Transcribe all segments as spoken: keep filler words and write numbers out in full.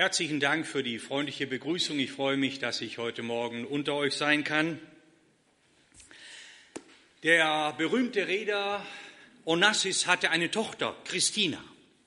Herzlichen Dank für die freundliche Begrüßung. Ich freue mich, dass ich heute Morgen unter euch sein kann. Der berühmte Reeder Onassis hatte eine Tochter, Christina.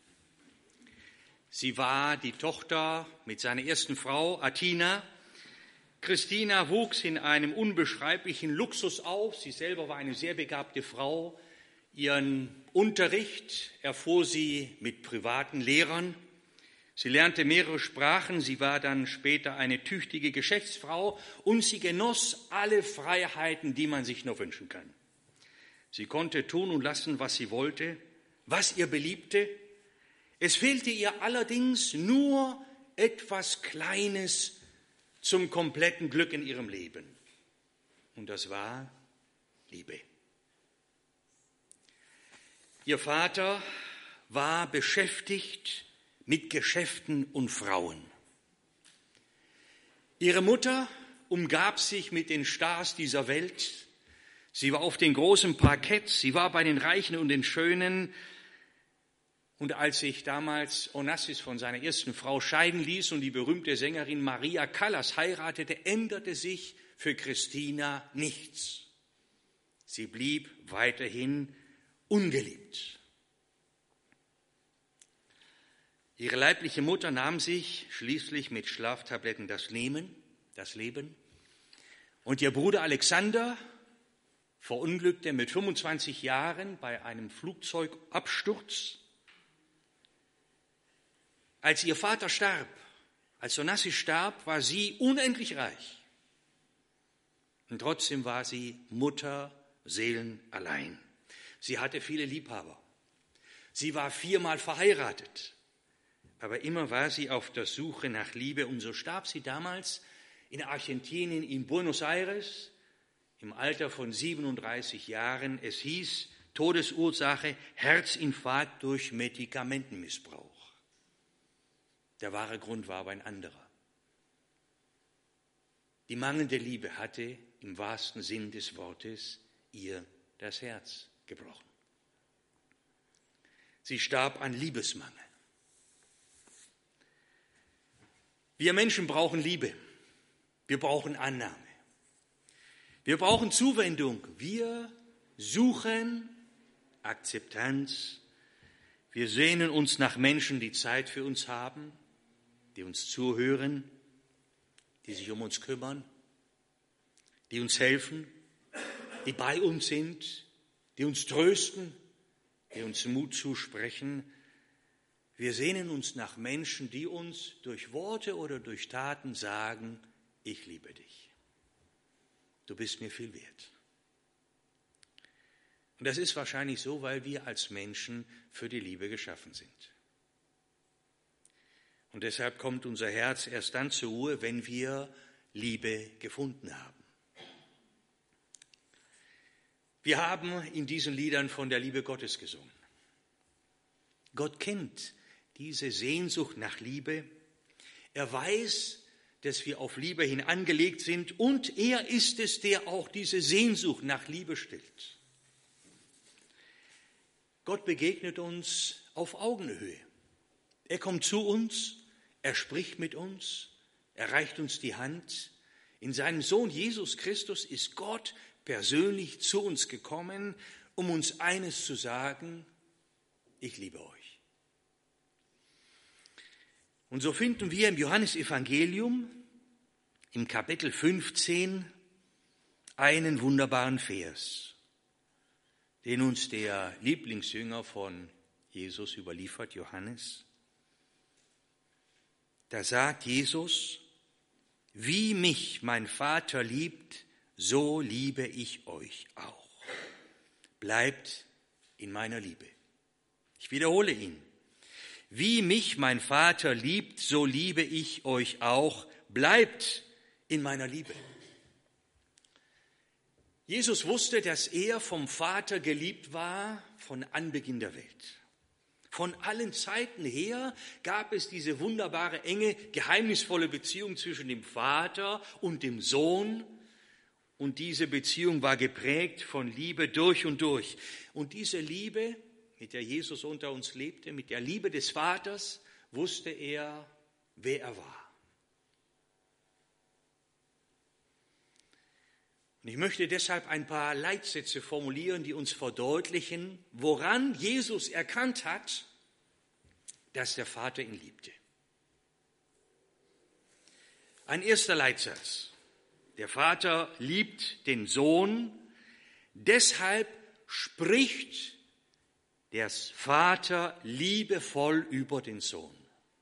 Sie war die Tochter mit seiner ersten Frau, Athina. Christina wuchs in einem unbeschreiblichen Luxus auf. Sie selber war eine sehr begabte Frau. Ihren Unterricht erfuhr sie mit privaten Lehrern. Sie lernte mehrere Sprachen, sie war dann später eine tüchtige Geschäftsfrau und sie genoss alle Freiheiten, die man sich nur wünschen kann. Sie konnte tun und lassen, was sie wollte, was ihr beliebte. Es fehlte ihr allerdings nur etwas Kleines zum kompletten Glück in ihrem Leben. Und das war Liebe. Ihr Vater war beschäftigt mit Geschäften und Frauen. Ihre Mutter umgab sich mit den Stars dieser Welt. Sie war auf den großen Parkett, sie war bei den Reichen und den Schönen. Und als sich damals Onassis von seiner ersten Frau scheiden ließ und die berühmte Sängerin Maria Callas heiratete, änderte sich für Christina nichts. Sie blieb weiterhin ungeliebt. Ihre leibliche Mutter nahm sich schließlich mit Schlaftabletten das Leben, das Leben. Und ihr Bruder Alexander verunglückte mit fünfundzwanzig Jahren bei einem Flugzeugabsturz. Als ihr Vater starb, als Onassis starb, war sie unendlich reich. Und trotzdem war sie Mutter seelenallein. Sie hatte viele Liebhaber. Sie war viermal verheiratet. Aber immer war sie auf der Suche nach Liebe und so starb sie damals in Argentinien, in Buenos Aires, im Alter von siebenunddreißig Jahren. Es hieß Todesursache Herzinfarkt durch Medikamentenmissbrauch. Der wahre Grund war aber ein anderer. Die mangelnde Liebe hatte im wahrsten Sinn des Wortes ihr das Herz gebrochen. Sie starb an Liebesmangel. Wir Menschen brauchen Liebe, wir brauchen Annahme, wir brauchen Zuwendung, wir suchen Akzeptanz, wir sehnen uns nach Menschen, die Zeit für uns haben, die uns zuhören, die sich um uns kümmern, die uns helfen, die bei uns sind, die uns trösten, die uns Mut zusprechen. Wir sehnen uns nach Menschen, die uns durch Worte oder durch Taten sagen, ich liebe dich. Du bist mir viel wert. Und das ist wahrscheinlich so, weil wir als Menschen für die Liebe geschaffen sind. Und deshalb kommt unser Herz erst dann zur Ruhe, wenn wir Liebe gefunden haben. Wir haben in diesen Liedern von der Liebe Gottes gesungen. Gott kennt diese Sehnsucht nach Liebe. Er weiß, dass wir auf Liebe hin angelegt sind und er ist es, der auch diese Sehnsucht nach Liebe stillt. Gott begegnet uns auf Augenhöhe. Er kommt zu uns, er spricht mit uns, er reicht uns die Hand. In seinem Sohn Jesus Christus ist Gott persönlich zu uns gekommen, um uns eines zu sagen: Ich liebe euch. Und so finden wir im Johannesevangelium im Kapitel fünfzehn einen wunderbaren Vers, den uns der Lieblingsjünger von Jesus überliefert, Johannes. Da sagt Jesus: Wie mich mein Vater liebt, so liebe ich euch auch. Bleibt in meiner Liebe. Ich wiederhole ihn. Wie mich mein Vater liebt, so liebe ich euch auch. Bleibt in meiner Liebe. Jesus wusste, dass er vom Vater geliebt war von Anbeginn der Welt. Von allen Zeiten her gab es diese wunderbare, enge, geheimnisvolle Beziehung zwischen dem Vater und dem Sohn. Und diese Beziehung war geprägt von Liebe durch und durch. Und diese Liebe, mit der Jesus unter uns lebte, mit der Liebe des Vaters, wusste er, wer er war. Und ich möchte deshalb ein paar Leitsätze formulieren, die uns verdeutlichen, woran Jesus erkannt hat, dass der Vater ihn liebte. Ein erster Leitsatz. Der Vater liebt den Sohn, deshalb spricht der Vater liebevoll über den Sohn.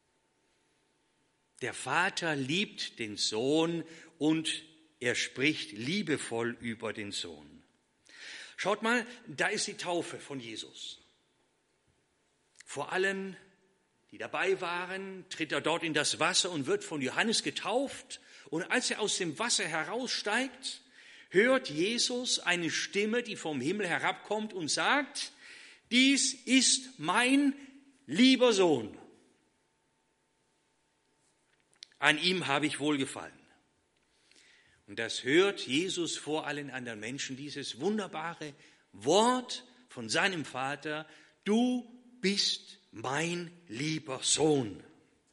Der Vater liebt den Sohn und er spricht liebevoll über den Sohn. Schaut mal, da ist die Taufe von Jesus. Vor allen, die dabei waren, tritt er dort in das Wasser und wird von Johannes getauft. Und als er aus dem Wasser heraussteigt, hört Jesus eine Stimme, die vom Himmel herabkommt und sagt, dies ist mein lieber Sohn. An ihm habe ich wohlgefallen. Und das hört Jesus vor allen anderen Menschen, dieses wunderbare Wort von seinem Vater, du bist mein lieber Sohn.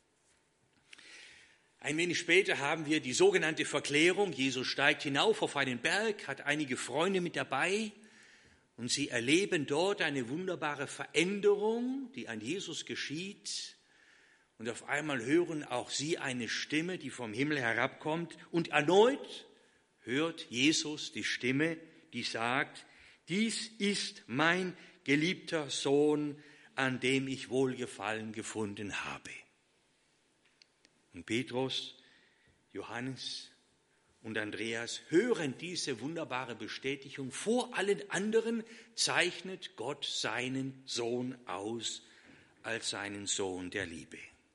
Ein wenig später haben wir die sogenannte Verklärung. Jesus steigt hinauf auf einen Berg, hat einige Freunde mit dabei und sie erleben dort eine wunderbare Veränderung, die an Jesus geschieht. Und auf einmal hören auch sie eine Stimme, die vom Himmel herabkommt. Und erneut hört Jesus die Stimme, die sagt, dies ist mein geliebter Sohn, an dem ich Wohlgefallen gefunden habe. Und Petrus, Johannes und Andreas hören diese wunderbare Bestätigung. Vor allen anderen zeichnet Gott seinen Sohn aus als seinen Sohn der Liebe.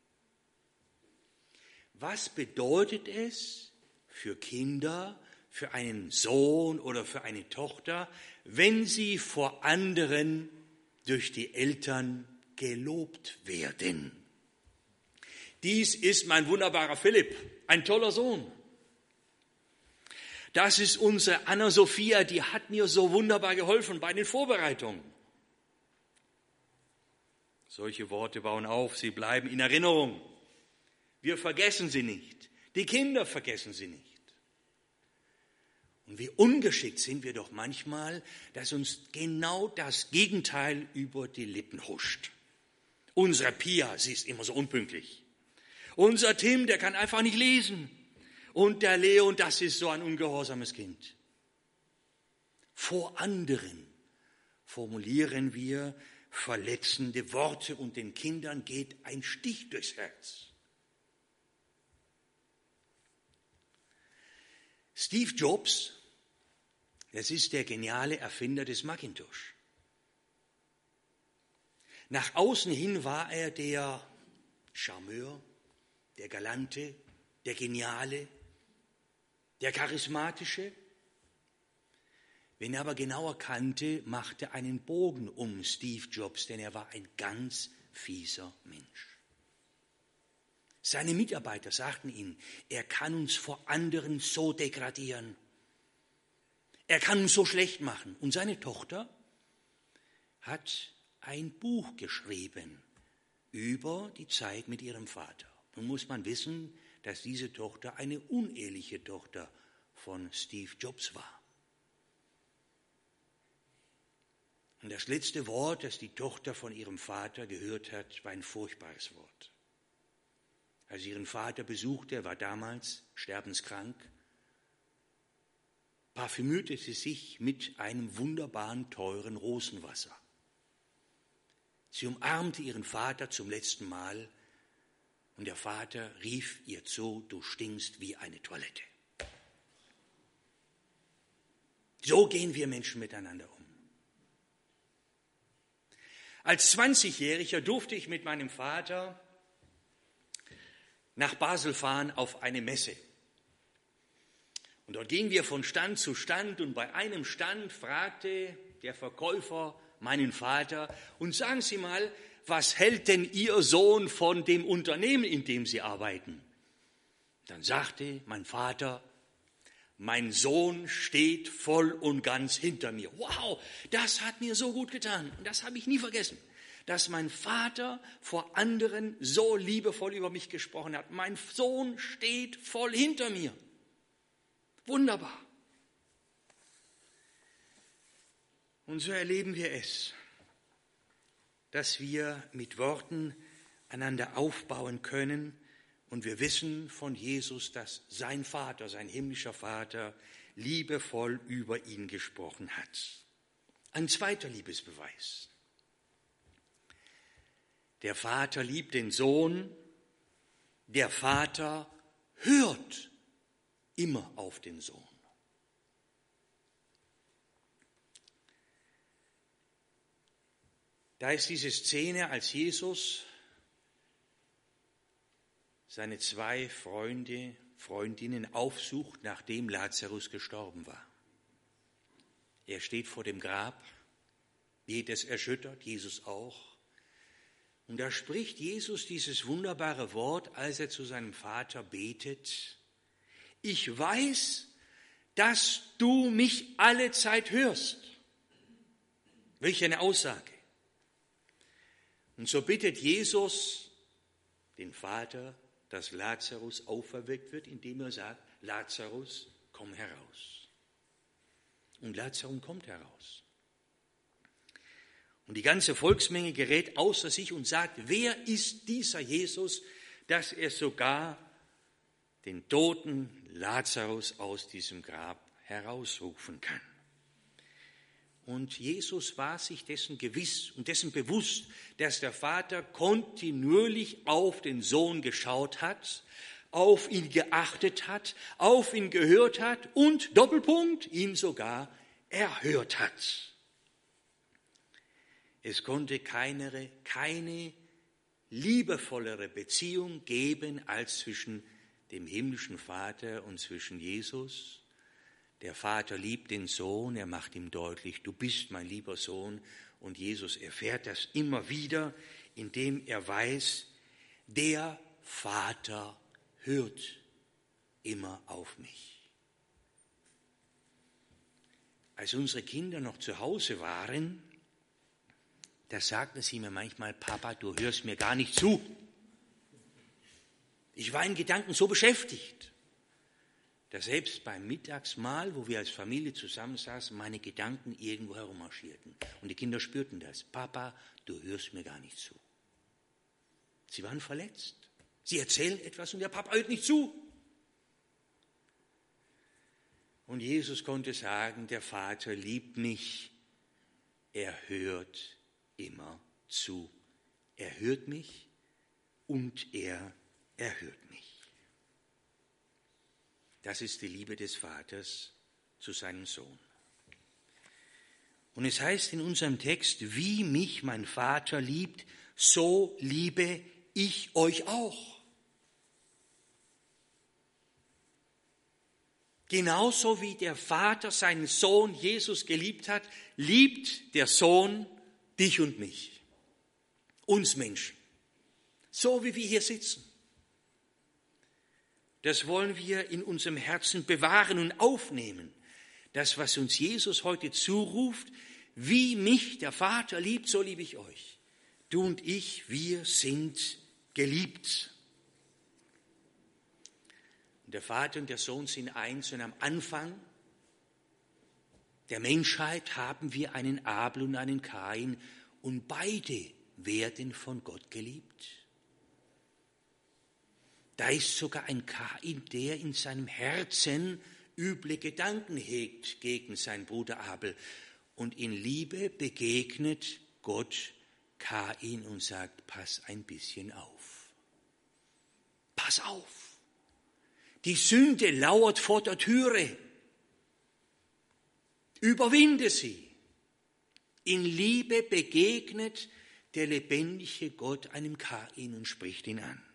Was bedeutet es für Kinder, für einen Sohn oder für eine Tochter, wenn sie vor anderen durch die Eltern gelobt werden? Dies ist mein wunderbarer Philipp, ein toller Sohn. Das ist unsere Anna-Sophia, die hat mir so wunderbar geholfen bei den Vorbereitungen. Solche Worte bauen auf, sie bleiben in Erinnerung. Wir vergessen sie nicht. Die Kinder vergessen sie nicht. Und wie ungeschickt sind wir doch manchmal, dass uns genau das Gegenteil über die Lippen huscht. Unsere Pia, sie ist immer so unpünktlich. Unser Tim, der kann einfach nicht lesen. Und der Leon, das ist so ein ungehorsames Kind. Vor anderen formulieren wir verletzende Worte und den Kindern geht ein Stich durchs Herz. Steve Jobs, das ist der geniale Erfinder des Macintosh. Nach außen hin war er der Charmeur, der Galante, der Geniale, der Charismatische. Wenn er aber genauer kannte, machte einen Bogen um Steve Jobs, denn er war ein ganz fieser Mensch. Seine Mitarbeiter sagten ihm, er kann uns vor anderen so degradieren. Er kann uns so schlecht machen. Und seine Tochter hat ein Buch geschrieben über die Zeit mit ihrem Vater. Nun muss man wissen, dass diese Tochter eine uneheliche Tochter von Steve Jobs war. Und das letzte Wort, das die Tochter von ihrem Vater gehört hat, war ein furchtbares Wort. Als sie ihren Vater besuchte, er war damals sterbenskrank, parfümierte sie sich mit einem wunderbaren, teuren Rosenwasser. Sie umarmte ihren Vater zum letzten Mal und der Vater rief ihr zu, du stinkst wie eine Toilette. So gehen wir Menschen miteinander um. Als zwanzigjähriger durfte ich mit meinem Vater nach Basel fahren auf eine Messe. Und dort gingen wir von Stand zu Stand und bei einem Stand fragte der Verkäufer meinen Vater, und sagen Sie mal, was hält denn Ihr Sohn von dem Unternehmen, in dem Sie arbeiten? Dann sagte mein Vater, mein Sohn steht voll und ganz hinter mir. Wow, das hat mir so gut getan und das habe ich nie vergessen. dass mein Vater vor anderen so liebevoll über mich gesprochen hat. Mein Sohn steht voll hinter mir. Wunderbar. Und so erleben wir es, dass wir mit Worten einander aufbauen können und wir wissen von Jesus, dass sein Vater, sein himmlischer Vater, liebevoll über ihn gesprochen hat. Ein zweiter Liebesbeweis. Der Vater liebt den Sohn, der Vater hört immer auf den Sohn. Da ist diese Szene, als Jesus seine zwei Freunde, Freundinnen aufsucht, nachdem Lazarus gestorben war. Er steht vor dem Grab, jedes erschüttert, Jesus auch. Und da spricht Jesus dieses wunderbare Wort, als er zu seinem Vater betet: Ich weiß, dass du mich alle Zeit hörst. Welch eine Aussage. Und so bittet Jesus den Vater, dass Lazarus auferweckt wird, indem er sagt: Lazarus, komm heraus. Und Lazarus kommt heraus. Und die ganze Volksmenge gerät außer sich und sagt: Wer ist dieser Jesus, dass er sogar den toten Lazarus aus diesem Grab herausrufen kann? Und Jesus war sich dessen gewiss und dessen bewusst, dass der Vater kontinuierlich auf den Sohn geschaut hat, auf ihn geachtet hat, auf ihn gehört hat und, Doppelpunkt, ihn sogar erhört hat. Es konnte keine, keine liebevollere Beziehung geben als zwischen dem himmlischen Vater und zwischen Jesus. Der Vater liebt den Sohn, er macht ihm deutlich: Du bist mein lieber Sohn. Und Jesus erfährt das immer wieder, indem er weiß, der Vater hört immer auf mich. Als unsere Kinder noch zu Hause waren, da sagten sie mir manchmal: Papa, du hörst mir gar nicht zu. Ich war in Gedanken so beschäftigt, dass selbst beim Mittagsmahl, wo wir als Familie zusammensaßen, meine Gedanken irgendwo herummarschierten. Und die Kinder spürten das: Papa, du hörst mir gar nicht zu. Sie waren verletzt. Sie erzählen etwas und der Papa hört nicht zu. Und Jesus konnte sagen: Der Vater liebt mich, er hört immer zu. Er hört mich und er erhört mich. Das ist die Liebe des Vaters zu seinem Sohn. Und es heißt in unserem Text: Wie mich mein Vater liebt, so liebe ich euch auch. Genauso wie der Vater seinen Sohn Jesus geliebt hat, liebt der Sohn dich und mich, uns Menschen, so wie wir hier sitzen. Das wollen wir in unserem Herzen bewahren und aufnehmen. Das, was uns Jesus heute zuruft: Wie mich der Vater liebt, so liebe ich euch. Du und ich, wir sind geliebt. Und der Vater und der Sohn sind eins und am Anfang der Menschheit haben wir einen Abel und einen Kain und beide werden von Gott geliebt. Da ist sogar ein Kain, der in seinem Herzen üble Gedanken hegt gegen seinen Bruder Abel. Und in Liebe begegnet Gott Kain und sagt: Pass ein bisschen auf. Pass auf. Die Sünde lauert vor der Türe. Überwinde sie. In Liebe begegnet der lebendige Gott einem Kain und spricht ihn an.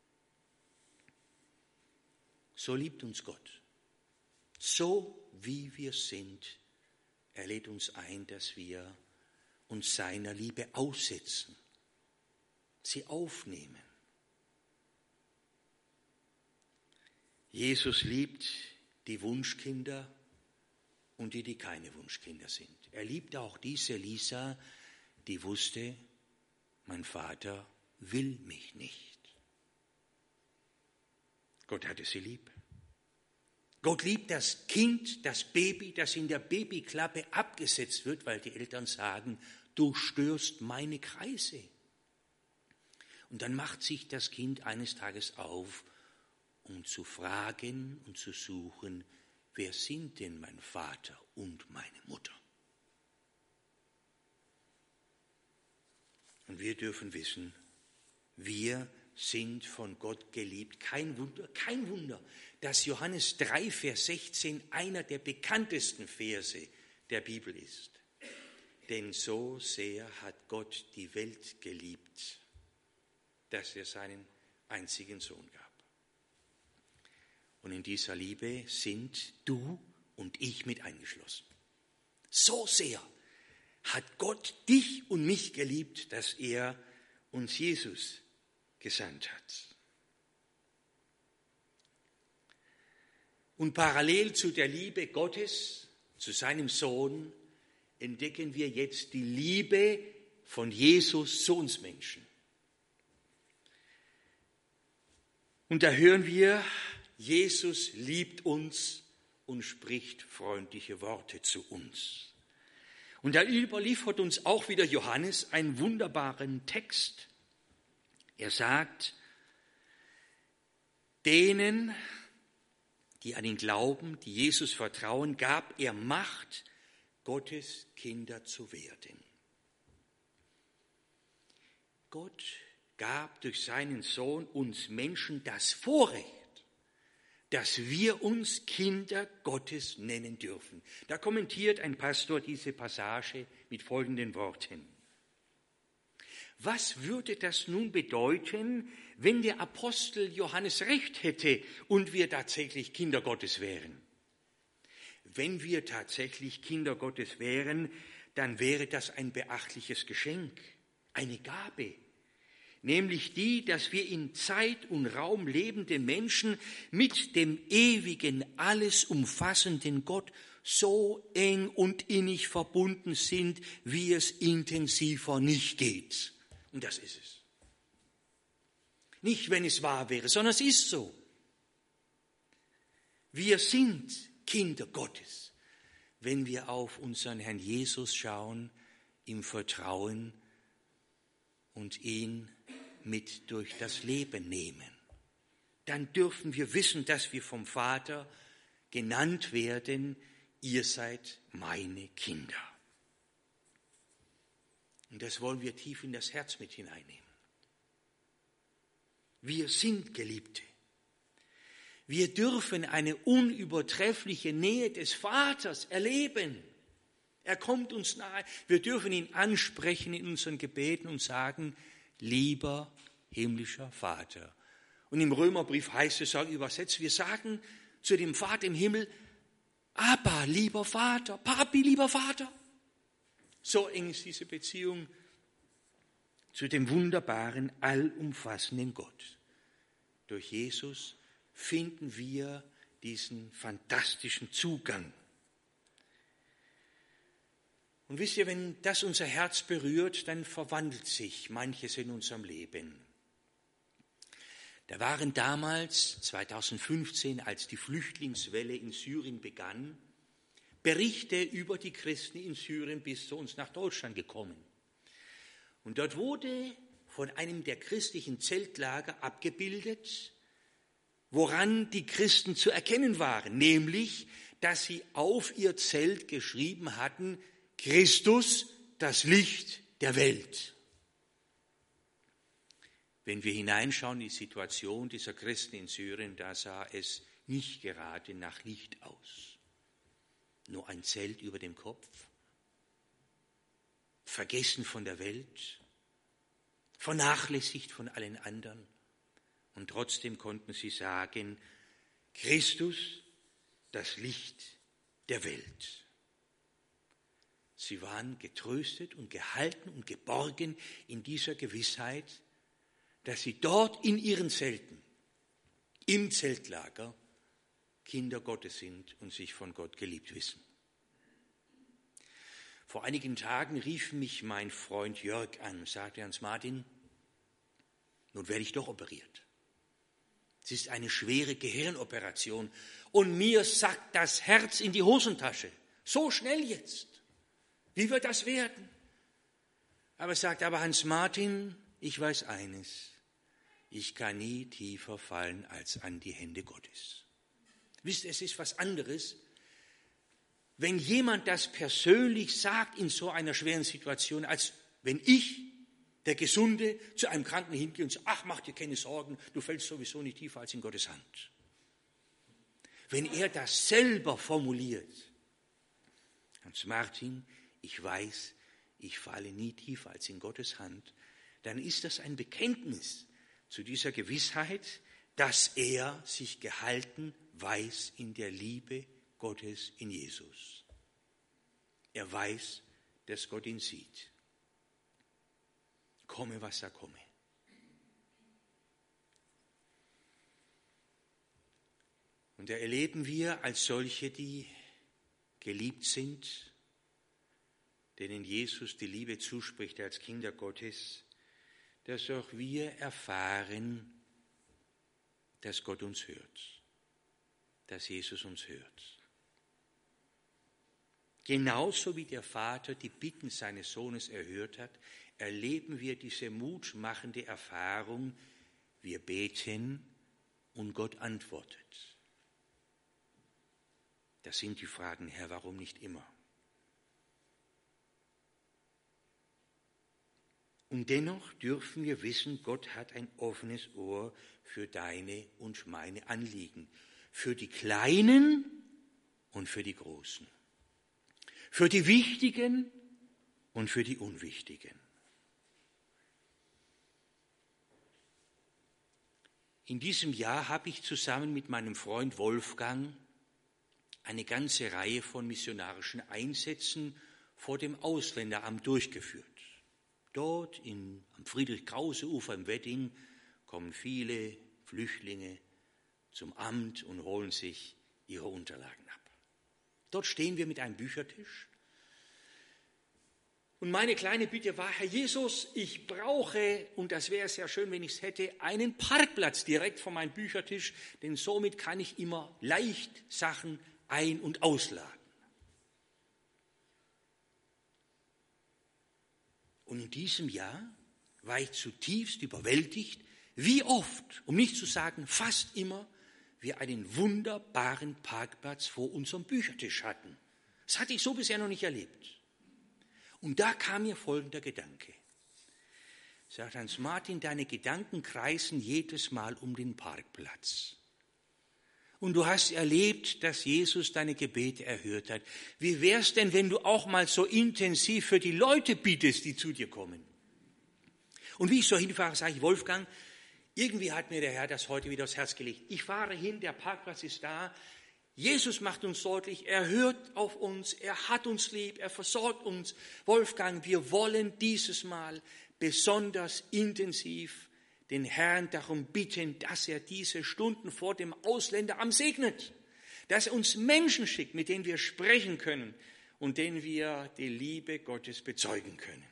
So liebt uns Gott. So wie wir sind, er lädt uns ein, dass wir uns seiner Liebe aussetzen, sie aufnehmen. Jesus liebt die Wunschkinder und die, die keine Wunschkinder sind. Er liebt auch diese Lisa, die wusste, mein Vater will mich nicht. Gott hatte sie lieb. Gott liebt das Kind, das Baby, das in der Babyklappe abgesetzt wird, weil die Eltern sagen, du störst meine Kreise. Und dann macht sich das Kind eines Tages auf, um zu fragen und zu suchen, wer sind denn mein Vater und meine Mutter? Und wir dürfen wissen, wir sind von Gott geliebt. Kein Wunder, kein Wunder, dass Johannes drei, Vers sechzehn einer der bekanntesten Verse der Bibel ist. Denn so sehr hat Gott die Welt geliebt, dass er seinen einzigen Sohn gab. Und in dieser Liebe sind du und ich mit eingeschlossen. So sehr hat Gott dich und mich geliebt, dass er uns Jesus gesandt hat. Und parallel zu der Liebe Gottes, zu seinem Sohn, entdecken wir jetzt die Liebe von Jesus zu uns Menschen. Und da hören wir, Jesus liebt uns und spricht freundliche Worte zu uns. Und da überliefert uns auch wieder Johannes einen wunderbaren Text. Er sagt, denen, die an ihn glauben, die Jesus vertrauen, gab er Macht, Gottes Kinder zu werden. Gott gab durch seinen Sohn uns Menschen das Vorrecht, dass wir uns Kinder Gottes nennen dürfen. Da kommentiert ein Pastor diese Passage mit folgenden Worten. Was würde das nun bedeuten, wenn der Apostel Johannes recht hätte und wir tatsächlich Kinder Gottes wären? Wenn wir tatsächlich Kinder Gottes wären, dann wäre das ein beachtliches Geschenk, eine Gabe. Nämlich die, dass wir in Zeit und Raum lebenden Menschen mit dem ewigen, alles umfassenden Gott so eng und innig verbunden sind, wie es intensiver nicht geht. Und das ist es. Nicht, wenn es wahr wäre, sondern es ist so. Wir sind Kinder Gottes, wenn wir auf unseren Herrn Jesus schauen, im Vertrauen und ihn mit durch das Leben nehmen. Dann dürfen wir wissen, dass wir vom Vater genannt werden, ihr seid meine Kinder. Und das wollen wir tief in das Herz mit hineinnehmen. Wir sind Geliebte. Wir dürfen eine unübertreffliche Nähe des Vaters erleben. Er kommt uns nahe. Wir dürfen ihn ansprechen in unseren Gebeten und sagen, lieber himmlischer Vater. Und im Römerbrief heißt es auch übersetzt, wir sagen zu dem Vater im Himmel, Abba, lieber Vater, Papi, lieber Vater. So eng ist diese Beziehung zu dem wunderbaren, allumfassenden Gott. Durch Jesus finden wir diesen fantastischen Zugang. Und wisst ihr, wenn das unser Herz berührt, dann verwandelt sich manches in unserem Leben. Da waren damals, zweitausendfünfzehn, als die Flüchtlingswelle in Syrien begann, Berichte über die Christen in Syrien bis zu uns nach Deutschland gekommen. Und dort wurde von einem der christlichen Zeltlager abgebildet, woran die Christen zu erkennen waren, nämlich, dass sie auf ihr Zelt geschrieben hatten, Christus, das Licht der Welt. Wenn wir hineinschauen in die Situation dieser Christen in Syrien, da sah es nicht gerade nach Licht aus. Nur ein Zelt über dem Kopf, vergessen von der Welt, vernachlässigt von allen anderen. Und trotzdem konnten sie sagen, Christus, das Licht der Welt. Sie waren getröstet und gehalten und geborgen in dieser Gewissheit, dass sie dort in ihren Zelten, im Zeltlager, Kinder Gottes sind und sich von Gott geliebt wissen. Vor einigen Tagen rief mich mein Freund Jörg an und sagte: Hans-Martin, nun werde ich doch operiert. Es ist eine schwere Gehirnoperation und mir sackt das Herz in die Hosentasche. So schnell jetzt. Wie wird das werden? Aber er sagt, aber Hans-Martin, ich weiß eines, ich kann nie tiefer fallen als an die Hände Gottes. Wisst ihr, es ist was anderes, wenn jemand das persönlich sagt in so einer schweren Situation, als wenn ich, der Gesunde, zu einem Kranken hingehe und sage, ach, mach dir keine Sorgen, du fällst sowieso nicht tiefer als in Gottes Hand. Wenn er das selber formuliert, Hans-Martin, ich weiß, ich falle nie tiefer als in Gottes Hand, dann ist das ein Bekenntnis zu dieser Gewissheit, dass er sich gehalten weiß in der Liebe Gottes in Jesus. Er weiß, dass Gott ihn sieht. Komme, was da komme. Und da erleben wir als solche, die geliebt sind, denen Jesus die Liebe zuspricht als Kinder Gottes, dass auch wir erfahren, dass Gott uns hört, dass Jesus uns hört. Genauso wie der Vater die Bitten seines Sohnes erhört hat, erleben wir diese mutmachende Erfahrung, wir beten und Gott antwortet. Das sind die Fragen, Herr, warum nicht immer? Und dennoch dürfen wir wissen, Gott hat ein offenes Ohr für deine und meine Anliegen, für die Kleinen und für die Großen, für die Wichtigen und für die Unwichtigen. In diesem Jahr habe ich zusammen mit meinem Freund Wolfgang eine ganze Reihe von missionarischen Einsätzen vor dem Ausländeramt durchgeführt. Dort in, am Friedrich-Krause-Ufer im Wedding kommen viele Flüchtlinge zum Amt und holen sich ihre Unterlagen ab. Dort stehen wir mit einem Büchertisch. Und meine kleine Bitte war, Herr Jesus, ich brauche, und das wäre sehr schön, wenn ich es hätte, einen Parkplatz direkt vor meinem Büchertisch, denn somit kann ich immer leicht Sachen ein- und ausladen. Und in diesem Jahr war ich zutiefst überwältigt, wie oft, um nicht zu sagen fast immer, wir einen wunderbaren Parkplatz vor unserem Büchertisch hatten. Das hatte ich so bisher noch nicht erlebt. Und da kam mir folgender Gedanke. Sagt Hans-Martin, deine Gedanken kreisen jedes Mal um den Parkplatz. Und du hast erlebt, dass Jesus deine Gebete erhört hat. Wie wär's denn, wenn du auch mal so intensiv für die Leute bittest, die zu dir kommen? Und wie ich so hinfahre, sage ich, Wolfgang, irgendwie hat mir der Herr das heute wieder aufs Herz gelegt. Ich fahre hin, der Parkplatz ist da. Jesus macht uns deutlich, er hört auf uns, er hat uns lieb, er versorgt uns. Wolfgang, wir wollen dieses Mal besonders intensiv den Herrn darum bitten, dass er diese Stunden vor dem Ausländeramt segnet, dass er uns Menschen schickt, mit denen wir sprechen können und denen wir die Liebe Gottes bezeugen können.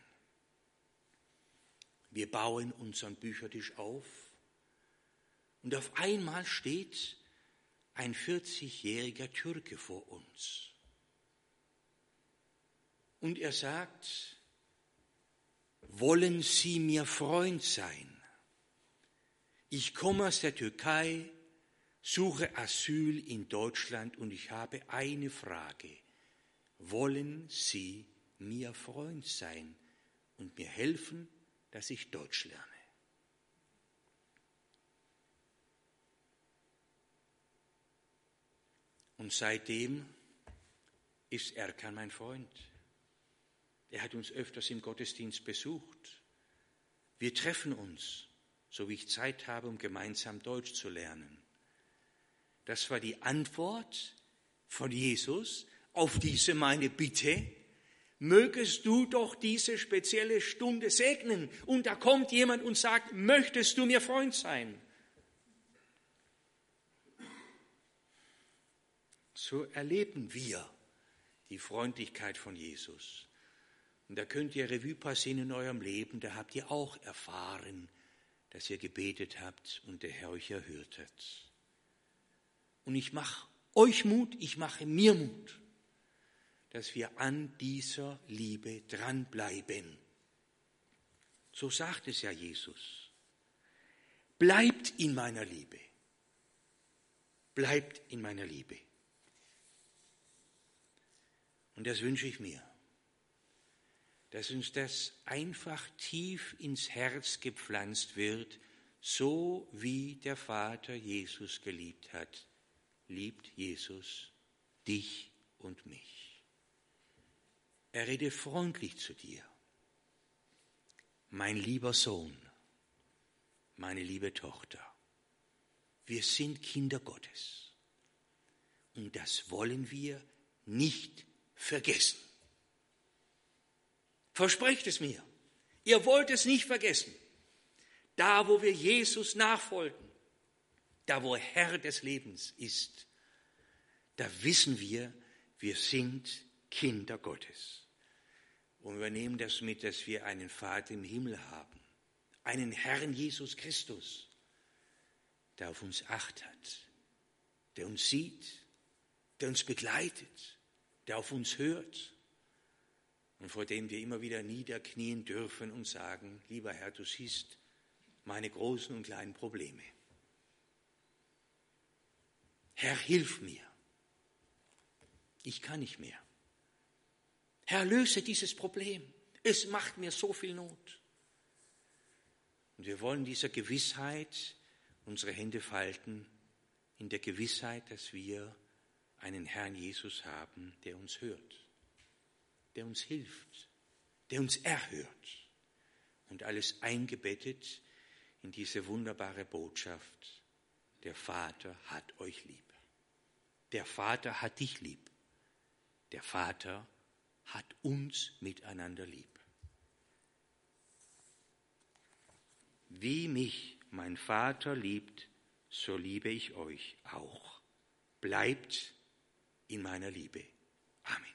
Wir bauen unseren Büchertisch auf und auf einmal steht ein vierzigjähriger Türke vor uns. Und er sagt, wollen Sie mir Freund sein? Ich komme aus der Türkei, suche Asyl in Deutschland und ich habe eine Frage. Wollen Sie mir Freund sein und mir helfen, dass ich Deutsch lerne? Und seitdem ist Erkan mein Freund. Er hat uns öfters im Gottesdienst besucht. Wir treffen uns, so wie ich Zeit habe, um gemeinsam Deutsch zu lernen. Das war die Antwort von Jesus auf diese meine Bitte. Mögest du doch diese spezielle Stunde segnen. Und da kommt jemand und sagt, möchtest du mir Freund sein? So erleben wir die Freundlichkeit von Jesus. Und da könnt ihr Revue passieren in eurem Leben, da habt ihr auch erfahren, dass ihr gebetet habt und der Herr euch erhört hat. Und ich mache euch Mut, ich mache mir Mut, dass wir an dieser Liebe dranbleiben. So sagt es ja Jesus. Bleibt in meiner Liebe. Bleibt in meiner Liebe. Und das wünsche ich mir, dass uns das einfach tief ins Herz gepflanzt wird, so wie der Vater Jesus geliebt hat, liebt Jesus dich und mich. Er redet freundlich zu dir. Mein lieber Sohn, meine liebe Tochter, wir sind Kinder Gottes. Und das wollen wir nicht vergessen. Versprecht es mir. Ihr wollt es nicht vergessen. Da, wo wir Jesus nachfolgen, da, wo er Herr des Lebens ist, da wissen wir, wir sind Kinder Gottes. Und wir nehmen das mit, dass wir einen Vater im Himmel haben, einen Herrn Jesus Christus, der auf uns Acht hat, der uns sieht, der uns begleitet, der auf uns hört und vor dem wir immer wieder niederknien dürfen und sagen, lieber Herr, du siehst meine großen und kleinen Probleme. Herr, hilf mir. Ich kann nicht mehr. Herr, löse dieses Problem. Es macht mir so viel Not. Und wir wollen dieser Gewissheit unsere Hände falten, in der Gewissheit, dass wir einen Herrn Jesus haben, der uns hört, der uns hilft, der uns erhört und alles eingebettet in diese wunderbare Botschaft, der Vater hat euch lieb. Der Vater hat dich lieb. Der Vater hat uns miteinander lieb. Wie mich mein Vater liebt, so liebe ich euch auch. Bleibt in meiner Liebe. Amen.